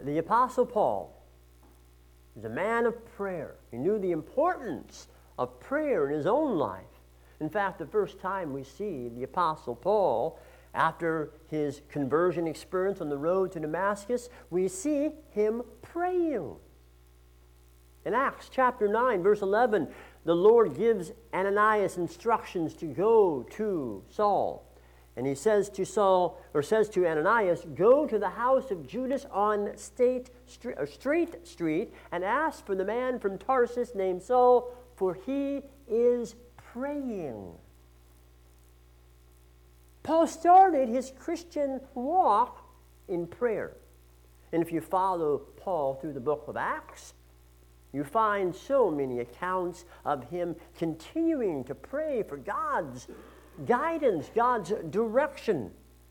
The Apostle Paul was a man of prayer. He knew the importance of prayer in his own life. In fact, the first time we see the Apostle Paul after his conversion experience on the road to Damascus, we see him praying. In Acts chapter 9, verse 11, the Lord gives Ananias instructions to go to Saul. And he says to Saul, or says to Ananias, go to the house of Judas on Straight Street and ask for the man from Tarsus named Saul, for he is praying. Paul started his Christian walk in prayer. And if you follow Paul through the book of Acts, you find so many accounts of him continuing to pray for God's guidance, God's direction.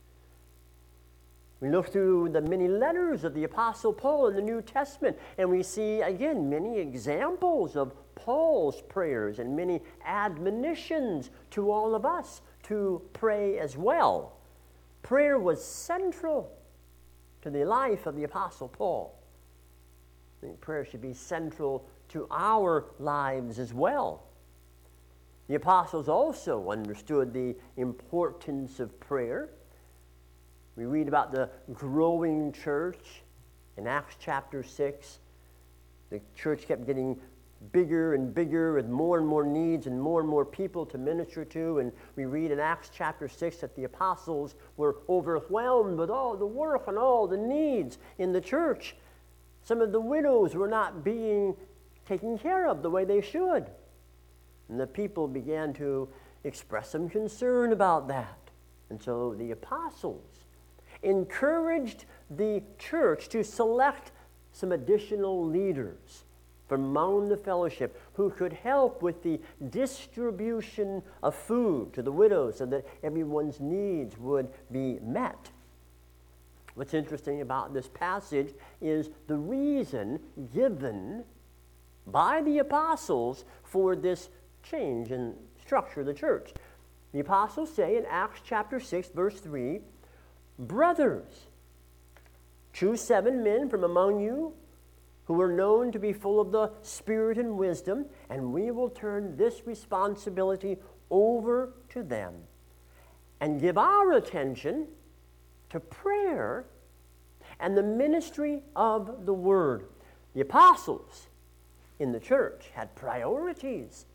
We look through the many letters of the Apostle Paul in the New Testament, and we see, again, many examples of Paul's prayers and many admonitions to all of us to pray as well. Prayer was central to the life of the Apostle Paul. I think prayer should be central to our lives as well. The apostles also understood the importance of prayer. We read about the growing church in Acts chapter 6. The church kept getting bigger and bigger with more and more needs and more people to minister to. And we read in Acts chapter 6 that the apostles were overwhelmed with all the work and all the needs in the church. Some of the widows were not being taken care of the way they should. And the people began to express some concern about that. And so the apostles encouraged the church to select some additional leaders from among the fellowship who could help with the distribution of food to the widows so that everyone's needs would be met. What's interesting about this passage is the reason given by the apostles for this change in structure of the church. The apostles say in Acts chapter 6, verse 3, brothers, choose 7 men from among you who are known to be full of the Spirit and wisdom, and we will turn this responsibility over to them and give our attention to prayer and the ministry of the word. The apostles in the church had priorities.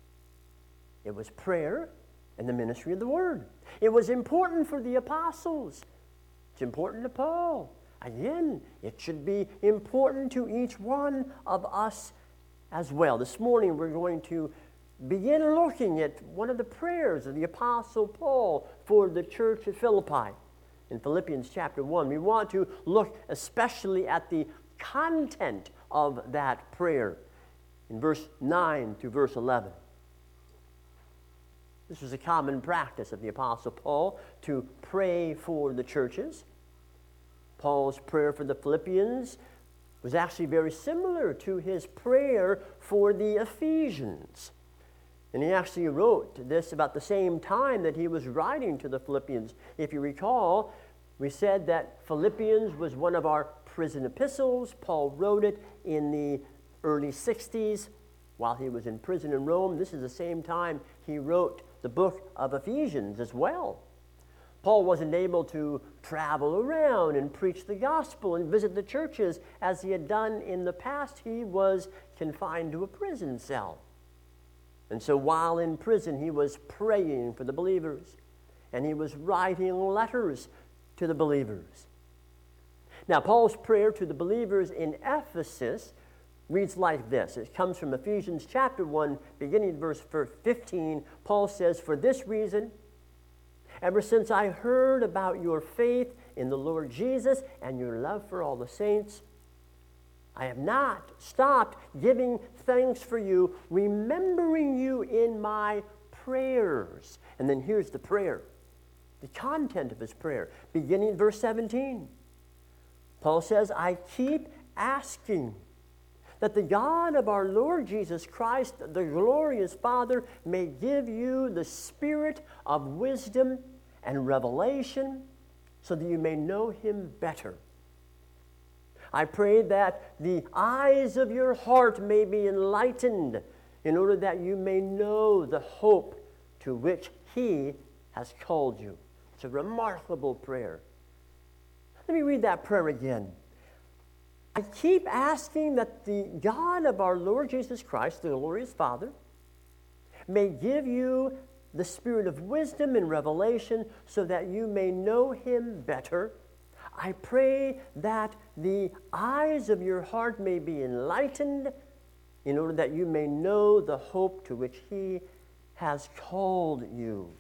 It was prayer and the ministry of the word. It was important for the apostles. It's important to Paul. Again, it should be important to each one of us as well. This morning we're going to begin looking at one of the prayers of the Apostle Paul for the church at Philippi. In Philippians chapter 1, we want to look especially at the content of that prayer in verse 9 through verse 11. This was a common practice of the Apostle Paul to pray for the churches. Paul's prayer for the Philippians was actually very similar to his prayer for the Ephesians. And he actually wrote this about the same time that he was writing to the Philippians. If you recall, we said that Philippians was one of our prison epistles. Paul wrote it in the early 60s while he was in prison in Rome. This is the same time he wrote the book of Ephesians as well. Paul wasn't able to travel around and preach the gospel and visit the churches as he had done in the past. He was confined to a prison cell. And so while in prison, he was praying for the believers, and he was writing letters to the believers. Now, Paul's prayer to the believers in Ephesus reads like this. It comes from Ephesians chapter 1, beginning at verse 15. Paul says, for this reason, ever since I heard about your faith in the Lord Jesus and your love for all the saints, I have not stopped giving thanks for you, remembering you in my prayers. And then here's the prayer, the content of his prayer, beginning verse 17. Paul says, I keep asking that the God of our Lord Jesus Christ, the glorious Father, may give you the spirit of wisdom and revelation so that you may know him better. I pray that the eyes of your heart may be enlightened in order that you may know the hope to which He has called you. It's a remarkable prayer. Let me read that prayer again. I keep asking that the God of our Lord Jesus Christ, the glorious Father, may give you the spirit of wisdom and revelation so that you may know Him better. I pray that the eyes of your heart may be enlightened in order that you may know the hope to which He has called you.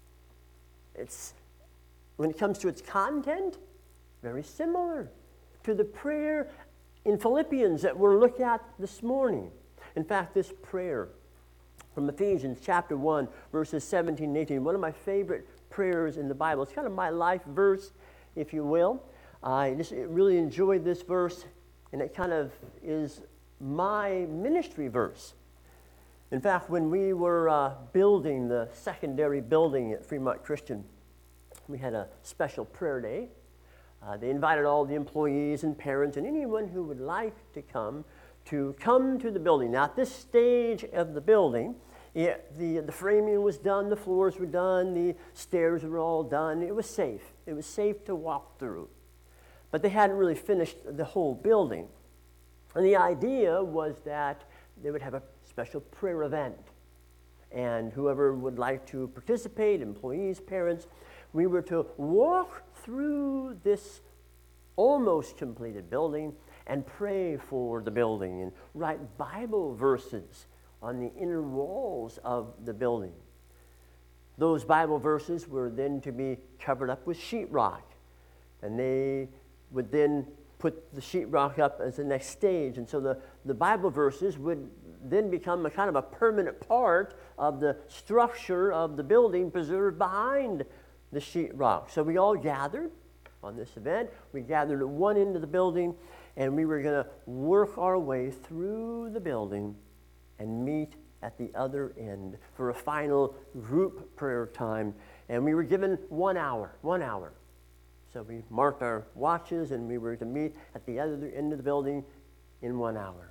When it comes to its content, very similar to the prayer in Philippians that we're looking at this morning. In fact, this prayer from Ephesians chapter 1, verses 17 and 18, one of my favorite prayers in the Bible. It's kind of my life verse, if you will. I just really enjoyed this verse, and it kind of is my ministry verse. In fact, when we were building the secondary building at Fremont Christian, we had a special prayer day. They invited all the employees and parents and anyone who would like to come to the building. Now, at this stage of the building, the framing was done, the floors were done, the stairs were all done. It was safe. It was safe to walk through. But they hadn't really finished the whole building. And the idea was that they would have a special prayer event. And whoever would like to participate, employees, parents, we were to walk through this almost completed building and pray for the building and write Bible verses on the inner walls of the building. Those Bible verses were then to be covered up with sheetrock, and they would then put the sheetrock up as the next stage. And so the Bible verses would then become a kind of a permanent part of the structure of the building preserved behind the sheetrock. So we all gathered on this event. We gathered at one end of the building, and we were going to work our way through the building and meet at the other end for a final group prayer time. And we were given 1 hour. So we marked our watches, and we were to meet at the other end of the building in 1 hour.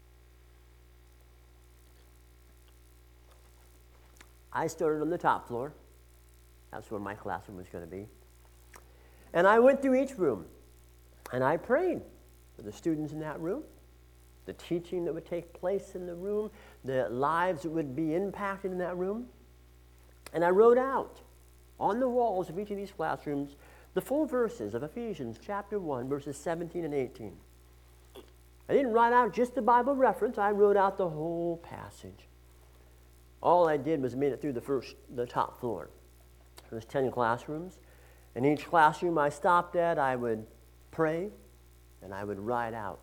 I started on the top floor. That's where my classroom was going to be. And I went through each room, and I prayed for the students in that room, the teaching that would take place in the room, the lives that would be impacted in that room. And I wrote out on the walls of each of these classrooms the full verses of Ephesians chapter 1, verses 17 and 18. I didn't write out just the Bible reference. I wrote out the whole passage. All I did was made it through the top floor. There was 10 classrooms. In each classroom I stopped at, I would pray, and I would write out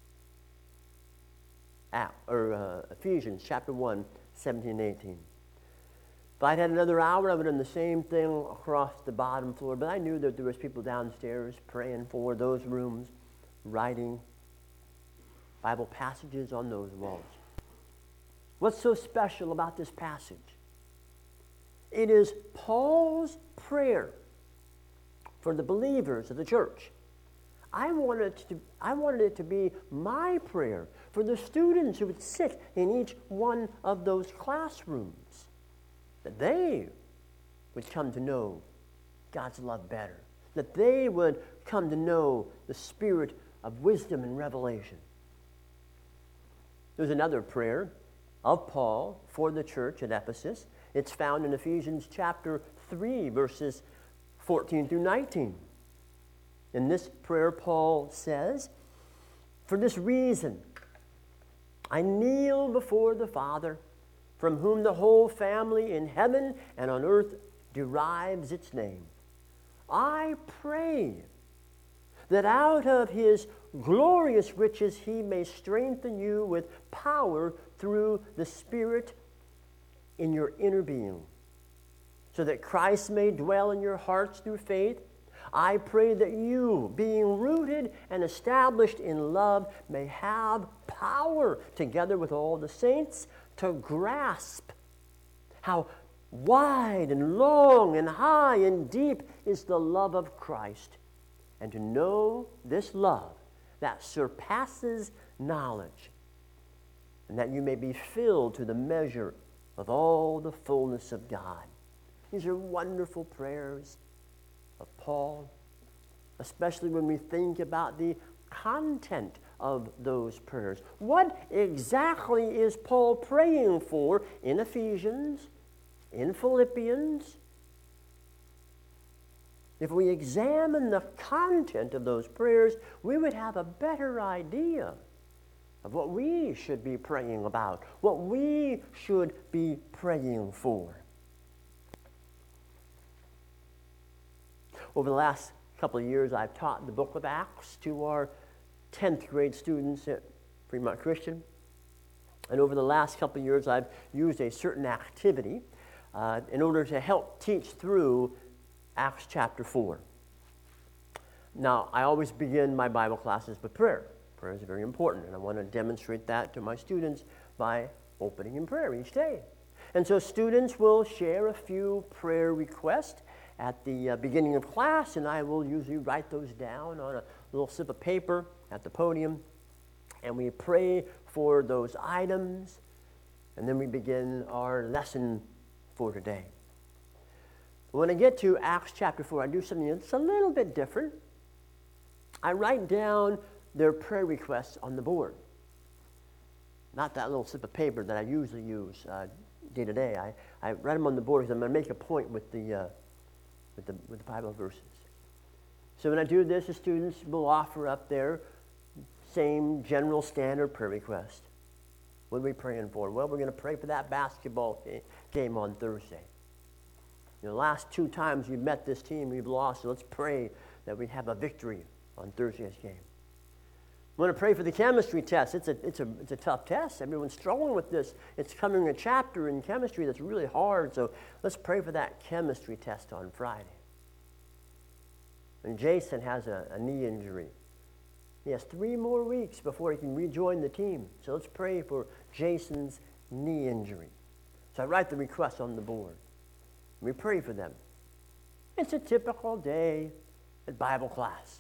Ephesians chapter 1, 17 and 18. If I'd had another hour, I would have done the same thing across the bottom floor, but I knew that there was people downstairs praying for those rooms, writing Bible passages on those walls. What's so special about this passage? It is Paul's prayer for the believers of the church. I wanted it to be my prayer for the students who would sit in each one of those classrooms, that they would come to know God's love better, that they would come to know the spirit of wisdom and revelation. There's another prayer of Paul for the church at Ephesus. It's found in Ephesians chapter 3, verses 14 through 19. In this prayer, Paul says, "For this reason, I kneel before the Father, from whom the whole family in heaven and on earth derives its name. I pray that out of His glorious riches He may strengthen you with power through the Spirit in your inner being, so that Christ may dwell in your hearts through faith. I pray that you, being rooted and established in love, may have power, together with all the saints, to grasp how wide and long and high and deep is the love of Christ, and to know this love that surpasses knowledge, and that you may be filled to the measure of all the fullness of God. These are wonderful prayers of Paul, especially when we think about the content of those prayers. What exactly is Paul praying for in Ephesians, in Philippians? If we examine the content of those prayers, we would have a better idea of what we should be praying about, what we should be praying for. Over the last couple of years, I've taught the book of Acts to our 10th grade students at Fremont Christian. And over the last couple of years, I've used a certain activity in order to help teach through Acts chapter 4. Now, I always begin my Bible classes with prayer. Prayer is very important, and I want to demonstrate that to my students by opening in prayer each day. And so students will share a few prayer requests at the beginning of class, and I will usually write those down on a little slip of paper at the podium, and we pray for those items, and then we begin our lesson for today. When I get to Acts chapter 4, I do something that's a little bit different. I write down their prayer requests on the board. Not that little slip of paper that I usually use day to day. I write them on the board because I'm going to make a point with the Bible verses. So when I do this, the students will offer up their same general standard prayer request. What are we praying for? Well, we're going to pray for that basketball game on Thursday. The last 2 times we've met this team, we've lost, so let's pray that we have a victory on Thursday's game. We want to pray for the chemistry test. It's a tough test. Everyone's struggling with this. It's coming a chapter in chemistry that's really hard, so let's pray for that chemistry test on Friday. And Jason has a knee injury. He has 3 more weeks before he can rejoin the team. So let's pray for Jason's knee injury. So I write the request on the board. We pray for them. It's a typical day at Bible class.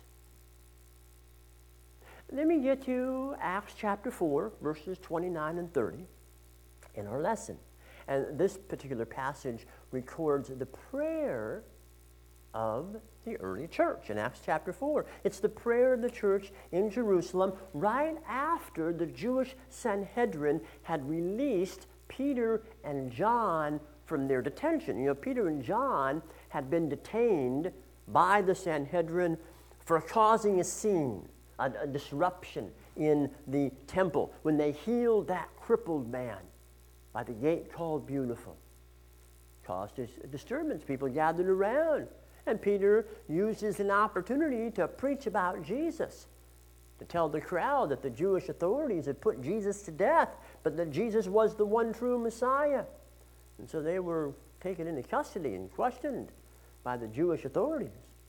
Then we get to Acts chapter 4, verses 29 and 30 in our lesson. And this particular passage records the prayer of the early church in Acts chapter 4. It's the prayer of the church in Jerusalem right after the Jewish Sanhedrin had released Peter and John from their detention. You know, Peter and John had been detained by the Sanhedrin for causing a scene, a disruption in the temple when they healed that crippled man by the gate called Beautiful. Caused a disturbance. People gathered around, and Peter uses an opportunity to preach about Jesus, to tell the crowd that the Jewish authorities had put Jesus to death, but that Jesus was the one true Messiah. And so they were taken into custody and questioned by the Jewish authorities.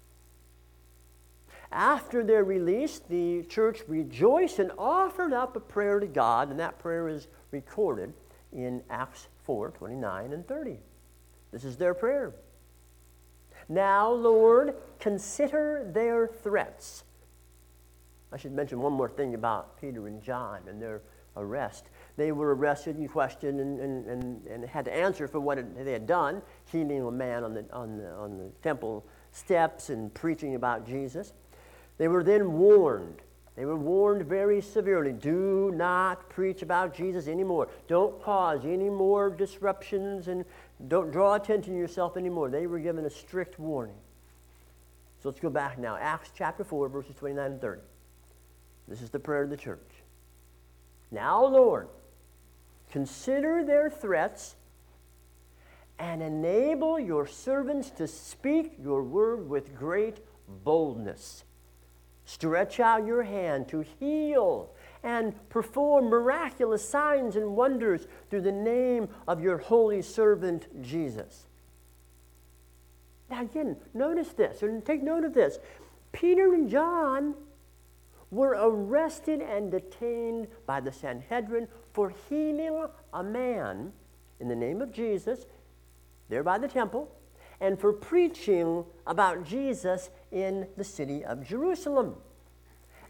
After their release, the church rejoiced and offered up a prayer to God, and that prayer is recorded in Acts 4, 29 and 30. This is their prayer. Now, Lord, consider their threats. I should mention one more thing about Peter and John and their arrest. They were arrested and questioned and had to answer for what they had done, healing a man on the temple steps and preaching about Jesus. They were then warned. They were warned very severely. Do not preach about Jesus anymore. Don't cause any more disruptions and don't draw attention to yourself anymore. They were given a strict warning. So let's go back now. Acts chapter 4, verses 29 and 30. This is the prayer of the church. Now, Lord, consider their threats and enable your servants to speak your word with great boldness. Stretch out your hand to heal and perform miraculous signs and wonders through the name of your holy servant Jesus. Now again, notice this, and take note of this. Peter and John were arrested and detained by the Sanhedrin for healing a man in the name of Jesus there by the temple, and for preaching about Jesus in the city of Jerusalem.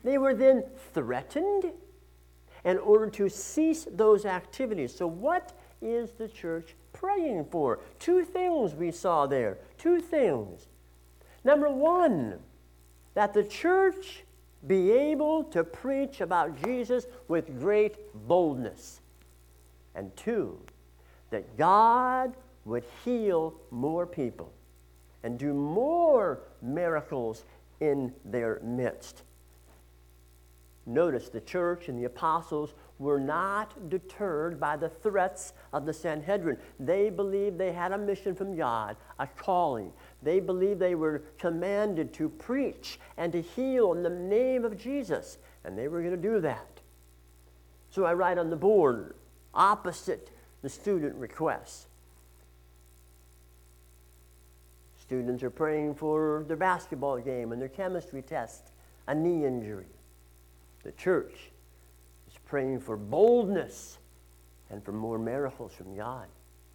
They were then threatened in order to cease those activities. So what is the church praying for? Two things we saw there. Two things. Number one, that the church be able to preach about Jesus with great boldness. And two, that God would heal more people and do more miracles in their midst. Notice the church and the apostles were not deterred by the threats of the Sanhedrin. They believed they had a mission from God, a calling. They believed they were commanded to preach and to heal in the name of Jesus, and they were going to do that. So I write on the board, opposite the student requests. Students are praying for their basketball game and their chemistry test, a knee injury. The church is praying for boldness and for more miracles from God.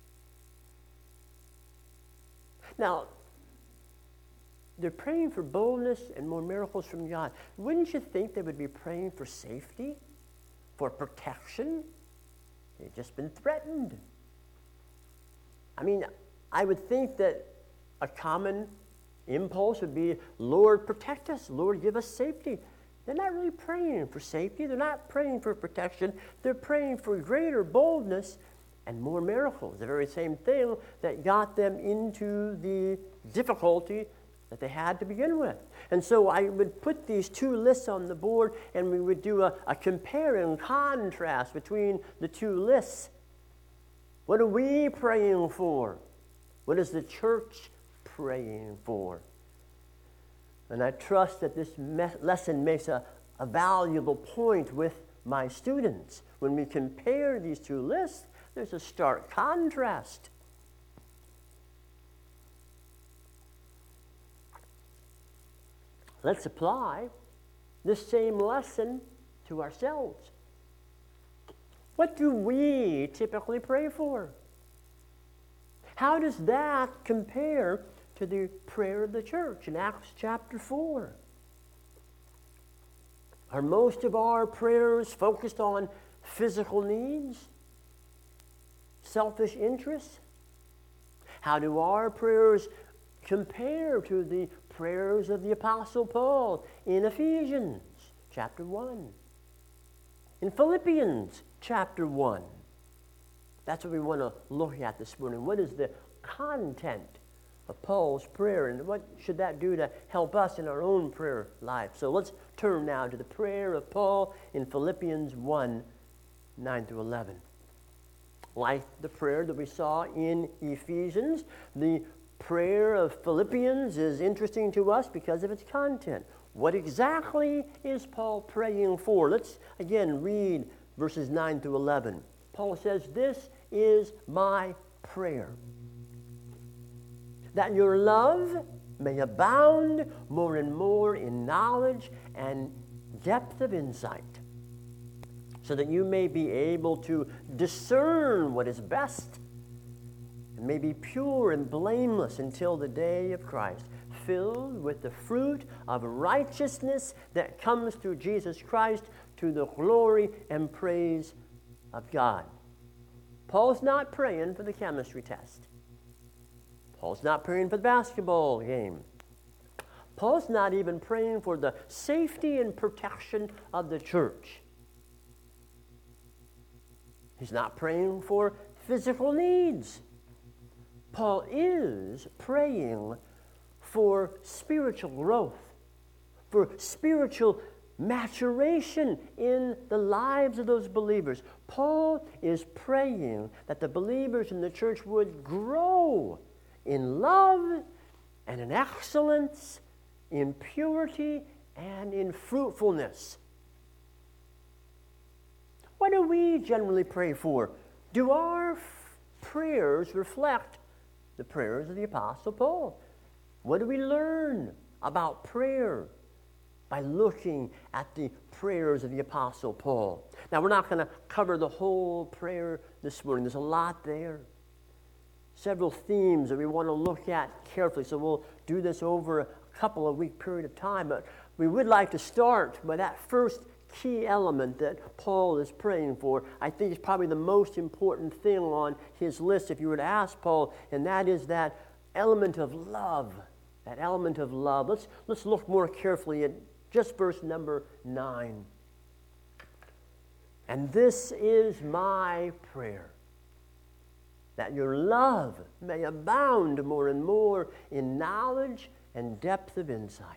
Now, they're praying for boldness and more miracles from God. Wouldn't you think they would be praying for safety, for protection? They've just been threatened. I mean, I would think that a common impulse would be, Lord, protect us. Lord, give us safety. They're not really praying for safety. They're not praying for protection. They're praying for greater boldness and more miracles. The very same thing that got them into the difficulty that they had to begin with. And so I would put these two lists on the board, and we would do a compare and contrast between the two lists. What are we praying for? What is the church praying for? And I trust that this lesson makes a valuable point with my students. When we compare these two lists, there's a stark contrast. Let's apply this same lesson to ourselves. What do we typically pray for? How does that compare to the prayer of the church in Acts chapter 4? Are most of our prayers focused on physical needs? Selfish interests? How do our prayers compare to the prayers of the Apostle Paul in Ephesians chapter 1? In Philippians chapter 1? That's what we want to look at this morning. What is the content of Paul's prayer, and what should that do to help us in our own prayer life? So let's turn now to the prayer of Paul in Philippians 1, 9 through 11. Like the prayer that we saw in Ephesians, the prayer of Philippians is interesting to us because of its content. What exactly is Paul praying for? Let's again read verses 9 through 11. Paul says, "This is my prayer, that your love may abound more and more in knowledge and depth of insight, so that you may be able to discern what is best, and may be pure and blameless until the day of Christ, filled with the fruit of righteousness that comes through Jesus Christ, to the glory and praise of God." Paul's not praying for the chemistry test. Paul's not praying for the basketball game. Paul's not even praying for the safety and protection of the church. He's not praying for physical needs. Paul is praying for spiritual growth, for spiritual maturation in the lives of those believers. Paul is praying that the believers in the church would grow in love and in excellence, in purity and in fruitfulness. What do we generally pray for? Do our prayers reflect the prayers of the Apostle Paul? What do we learn about prayer by looking at the prayers of the Apostle Paul? Now, we're not going to cover the whole prayer this morning. There's a lot there. Several themes that we want to look at carefully, so we'll do this over a couple of week period of time. But we would like to start by that first key element that Paul is praying for. I think it's probably the most important thing on his list if you were to ask Paul, and that is that element of love. That element of love. Let's look more carefully at just verse number 9. And this is my prayer, that your love may abound more and more in knowledge and depth of insight.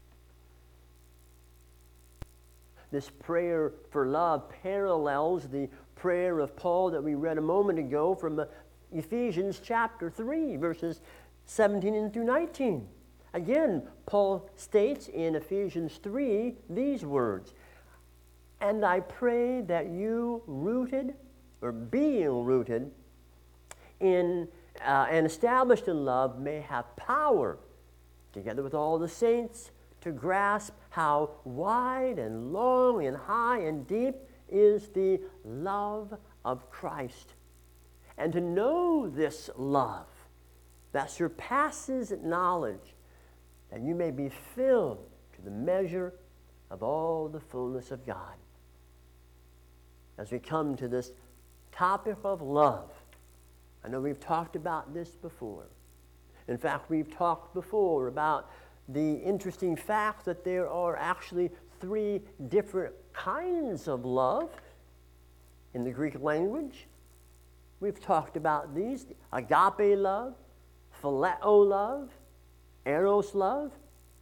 This prayer for love parallels the prayer of Paul that we read a moment ago from Ephesians chapter 3, verses 17 through 19. Again, Paul states in Ephesians 3 these words, and I pray that you being rooted in and established in love may have power, together with all the saints, to grasp how wide and long and high and deep is the love of Christ, and to know this love that surpasses knowledge, that you may be filled to the measure of all the fullness of God. As we come to this topic of love, I know we've talked about this before. In fact, we've talked before about the interesting fact that there are actually 3 different kinds of love in the Greek language. We've talked about these: agape love, phileo love, eros love.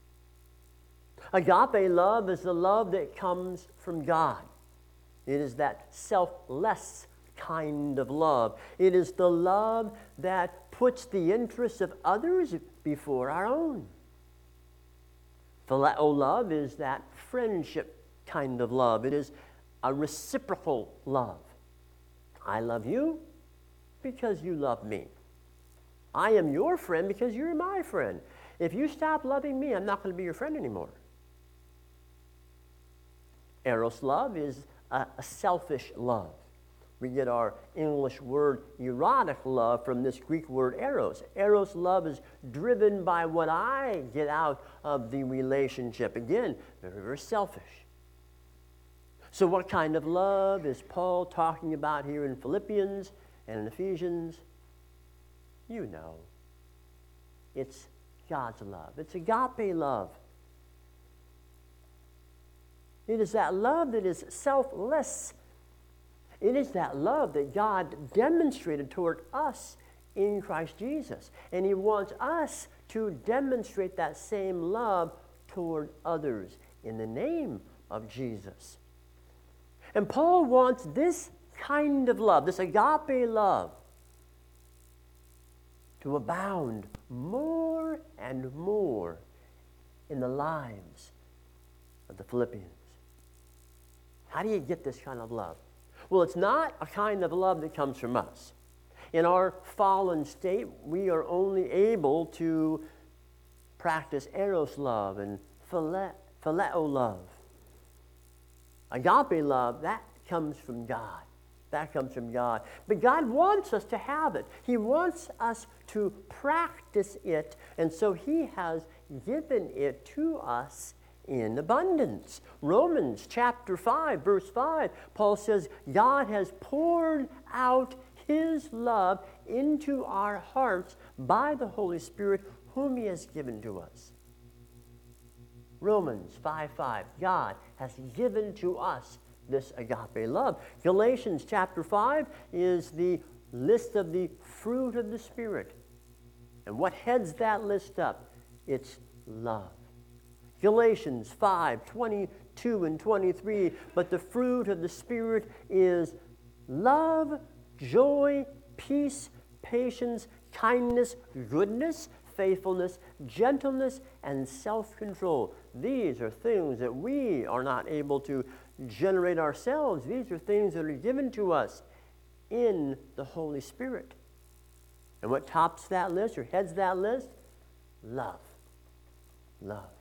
Agape love is the love that comes from God. It is that selfless kind of love. It is the love that puts the interests of others before our own. Phileo love is that friendship kind of love. It is a reciprocal love. I love you because you love me. I am your friend because you're my friend. If you stop loving me, I'm not going to be your friend anymore. Eros love is a selfish love. We get our English word erotic love from this Greek word eros. Eros love is driven by what I get out of the relationship. Again, very, very selfish. So what kind of love is Paul talking about here in Philippians and in Ephesians? You know. It's God's love. It's agape love. It is that love that is selfless. It is that love that God demonstrated toward us in Christ Jesus. And He wants us to demonstrate that same love toward others in the name of Jesus. And Paul wants this kind of love, this agape love, to abound more and more in the lives of the Philippians. How do you get this kind of love? Well, it's not a kind of love that comes from us. In our fallen state, we are only able to practice eros love and phileo love. Agape love, that comes from God. That comes from God. But God wants us to have it. He wants us to practice it, and so He has given it to us in abundance. Romans chapter 5, verse 5, Paul says, God has poured out His love into our hearts by the Holy Spirit, whom He has given to us. Romans 5:5, God has given to us this agape love. Galatians chapter 5 is the list of the fruit of the Spirit. And what heads that list up? It's love. Galatians 5:22 and 23, but the fruit of the Spirit is love, joy, peace, patience, kindness, goodness, faithfulness, gentleness, and self-control. These are things that we are not able to generate ourselves. These are things that are given to us in the Holy Spirit. And what tops that list or heads that list? Love. Love.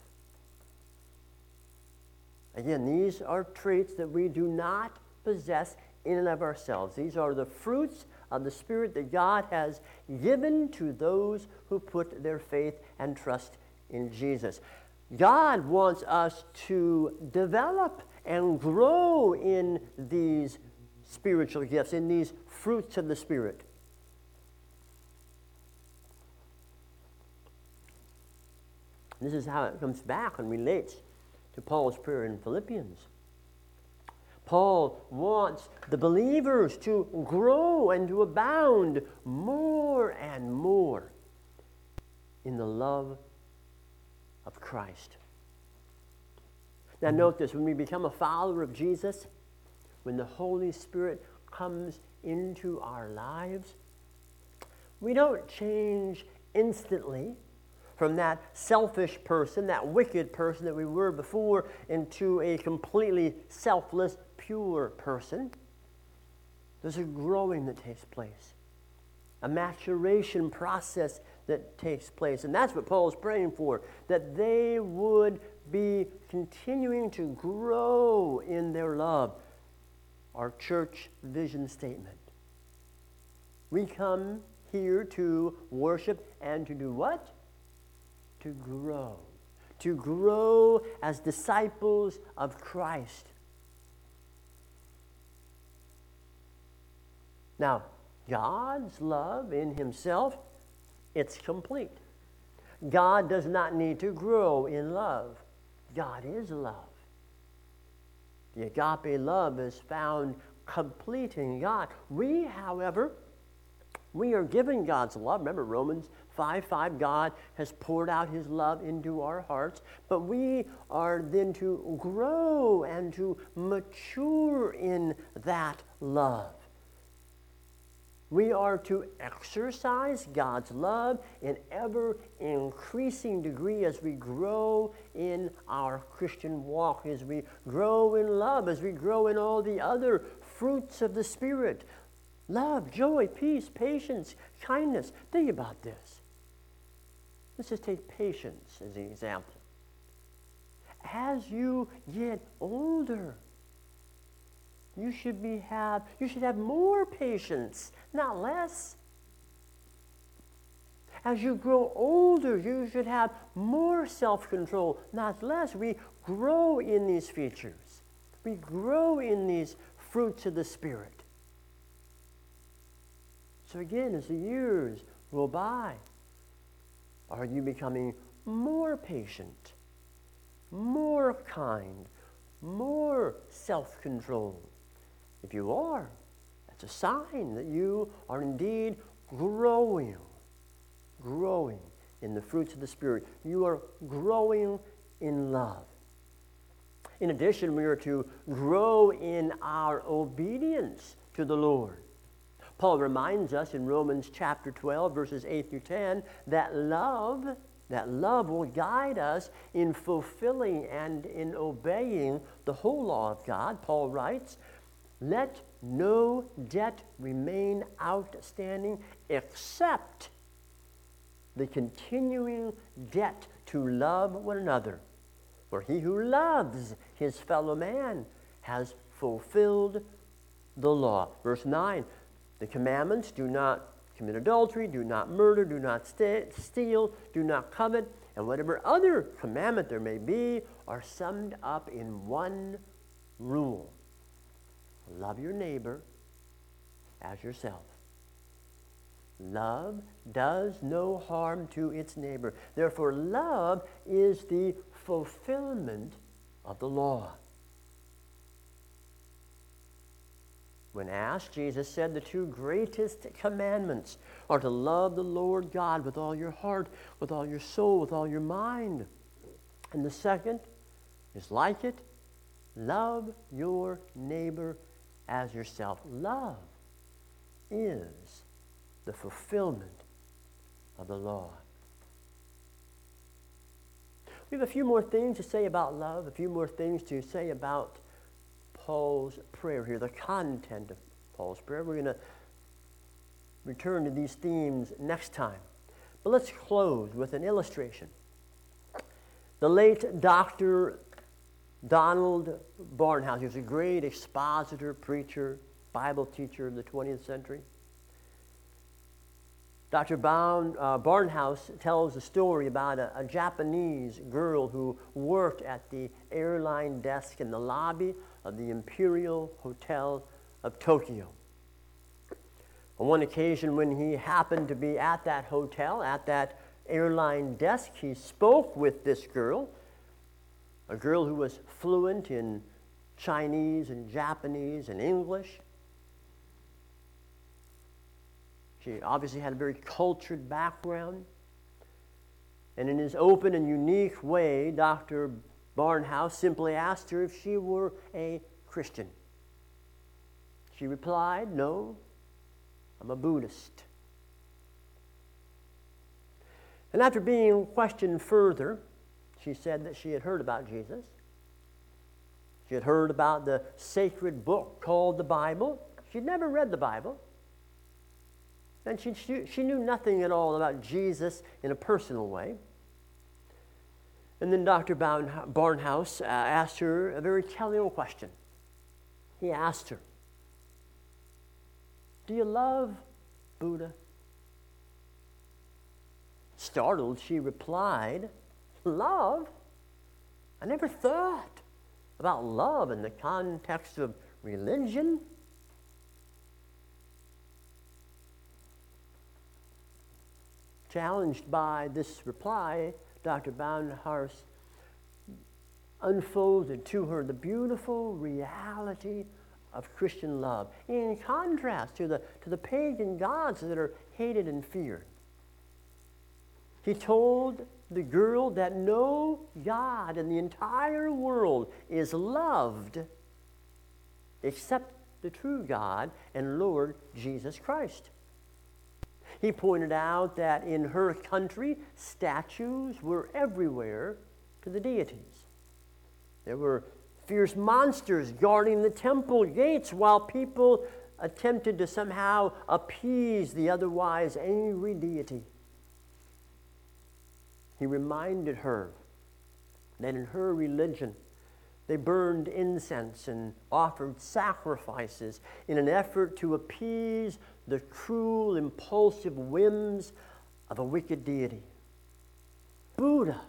Again, these are traits that we do not possess in and of ourselves. These are the fruits of the Spirit that God has given to those who put their faith and trust in Jesus. God wants us to develop and grow in these spiritual gifts, in these fruits of the Spirit. This is how it comes back and relates to Paul's prayer in Philippians. Paul wants the believers to grow and to abound more and more in the love of Christ. Now note this, when we become a follower of Jesus, when the Holy Spirit comes into our lives, we don't change instantly from that selfish person, that wicked person that we were before, into a completely selfless, pure person. There's a growing that takes place, a maturation process that takes place. And that's what Paul is praying for, that they would be continuing to grow in their love. Our church vision statement. We come here to worship and to do what? To grow. To grow as disciples of Christ. Now, God's love in himself, it's complete. God does not need to grow in love. God is love. The agape love is found complete in God. We, however, we are given God's love. Remember Romans 5:5, God has poured out his love into our hearts, but we are then to grow and to mature in that love. We are to exercise God's love in ever increasing degree as we grow in our Christian walk, as we grow in love, as we grow in all the other fruits of the Spirit. Love, joy, peace, patience, kindness. Think about this. Let's just take patience as an example. As you get older, you should have more patience, not less. As you grow older, you should have more self-control, not less. We grow in these features. We grow in these fruits of the Spirit. So again, as the years go by, are you becoming more patient, more kind, more self-controlled? If you are, that's a sign that you are indeed growing in the fruits of the Spirit. You are growing in love. In addition, we are to grow in our obedience to the Lord. Paul reminds us in Romans chapter 12, verses 8 through 10, that love will guide us in fulfilling and in obeying the whole law of God. Paul writes, "Let no debt remain outstanding except the continuing debt to love one another. For he who loves his fellow man has fulfilled the law." Verse 9, the commandments: do not commit adultery, do not murder, do not steal, do not covet, and whatever other commandment there may be are summed up in one rule. Love your neighbor as yourself. Love does no harm to its neighbor. Therefore, love is the fulfillment of the law. When asked, Jesus said the two greatest commandments are to love the Lord God with all your heart, with all your soul, with all your mind. And the second is like it: love your neighbor as yourself. Love is the fulfillment of the law. We have a few more things to say about love, a few more things to say about Paul's prayer here, the content of Paul's prayer. We're going to return to these themes next time. But let's close with an illustration. The late Dr. Donald Barnhouse, he was a great expositor, preacher, Bible teacher of the 20th century. Dr. Barnhouse tells a story about a Japanese girl who worked at the airline desk in the lobby of the Imperial Hotel of Tokyo. On one occasion, when he happened to be at that hotel, at that airline desk, he spoke with this girl, a girl who was fluent in Chinese and Japanese and English. She obviously had a very cultured background. And in his open and unique way, Dr. Barnhouse simply asked her if she were a Christian. She replied, "No, I'm a Buddhist." And after being questioned further, she said that she had heard about Jesus. She had heard about the sacred book called the Bible. She'd never read the Bible. And she knew nothing at all about Jesus in a personal way. And then Dr. Barnhouse asked her a very telling question. He asked her, "Do you love Buddha?" Startled, she replied, "Love? I never thought about love in the context of religion." Challenged by this reply, Dr. Barnhouse unfolded to her the beautiful reality of Christian love, in contrast to the pagan gods that are hated and feared. He told the girl that no God in the entire world is loved except the true God and Lord Jesus Christ. He pointed out that in her country, statues were everywhere to the deities. There were fierce monsters guarding the temple gates while people attempted to somehow appease the otherwise angry deity. He reminded her that in her religion, they burned incense and offered sacrifices in an effort to appease the cruel, impulsive whims of a wicked deity. Buddha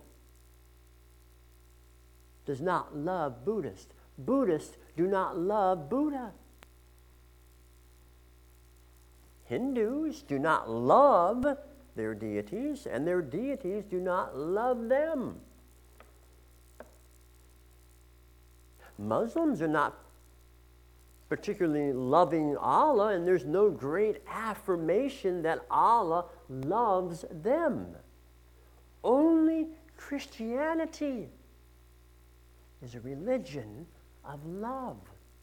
does not love Buddhists. Buddhists do not love Buddha. Hindus do not love their deities, and their deities do not love them. Muslims are not particularly loving Allah, and there's no great affirmation that Allah loves them. Only Christianity is a religion of love.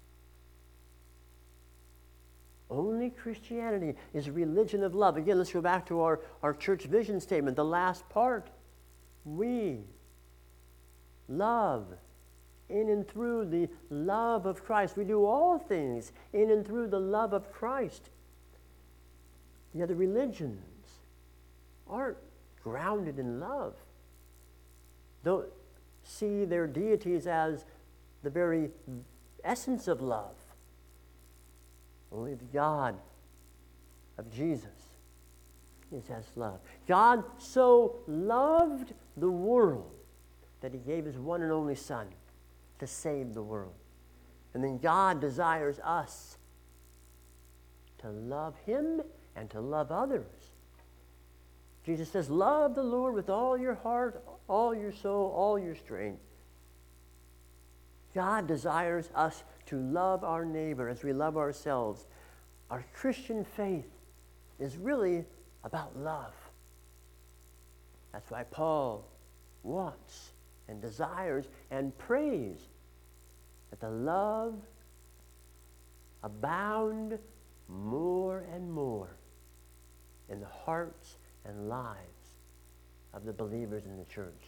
Only Christianity is a religion of love. Again, let's go back to our church vision statement, the last part. We love in and through the love of Christ. We do all things in and through the love of Christ. The other religions aren't grounded in love. Don't see their deities as the very essence of love. Only the God of Jesus is as love. God so loved the world that he gave his one and only Son to save the world. And then God desires us to love him and to love others. Jesus says, love the Lord with all your heart, all your soul, all your strength. God desires us to love our neighbor as we love ourselves. Our Christian faith is really about love. That's why Paul wants and desires and prays that the love abound more and more in the hearts and lives of the believers in the church.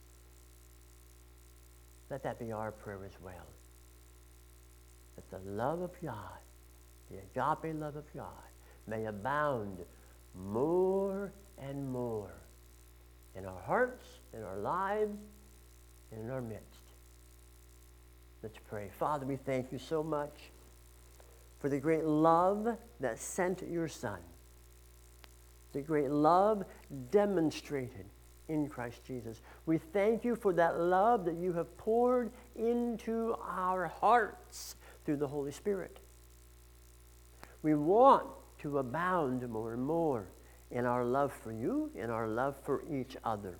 Let that be our prayer as well. That the love of God, the agape love of God, may abound more and more in our hearts, in our lives, and in our midst. Let's pray. Father, we thank you so much for the great love that sent your Son the great love demonstrated in Christ Jesus. We thank you for that love that you have poured into our hearts through the Holy Spirit. We want to abound more and more in our love for you, in our love for each other.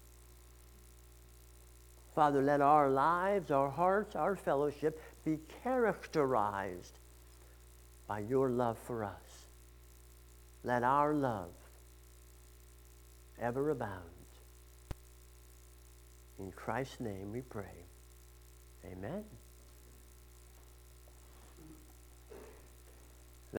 Father, let our lives, our hearts, our fellowship be characterized by your love for us. Let our love ever abound. In Christ's name we pray. Amen.